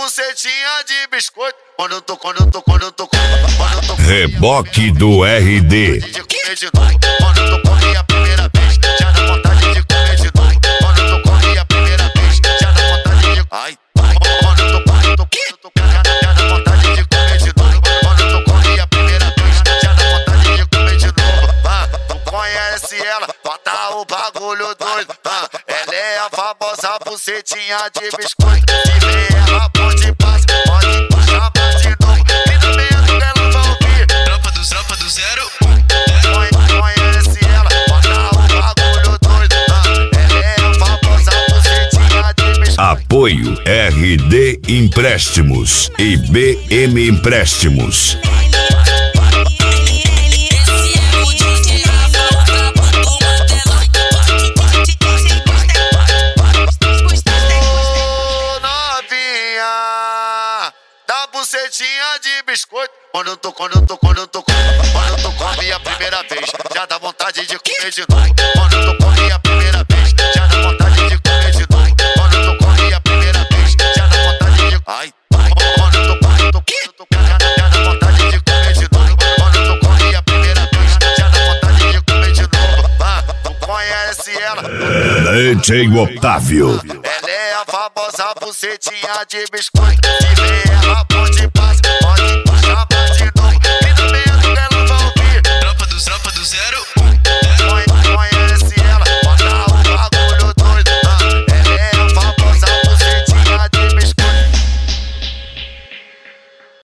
bucetinha de biscoito. Reboque do RD. De comer de novo. Quando tu come a primeira vez, já dá vontade de comer de novo. Quando tu come a primeira vez, já dá vontade de. Ai, quando tu já dá vontade de comer de novo. Quando tu come a primeira vez, já dá vontade de comer de novo. Tu conhece ela, bota o bagulho doido. Ela é a famosa bucetinha de biscoito. Se vê ela, pode passar, pode chamar de novo. E no meio dela vai ouvir Tropa do 01. Conhece ela, bota o bagulho doido. Ela é a famosa bucetinha de biscoito. Apoio RD Empréstimos e BM Empréstimos. Da bucetinha de biscoito. Quando tu come a primeira vez, já dá vontade de comer de novo. Quando tu come a primeira vez, já dá vontade de comer de novo. Quando tu come a primeira vez, já dá vontade de. Ai, quando tu já dá vontade de comer de novo. Quando tu come a primeira vez, já dá vontade de comer de novo. Tu conhece ela? DJ Otávio. Ela é a famosa bucetinha de biscoito. Se vê ela, pode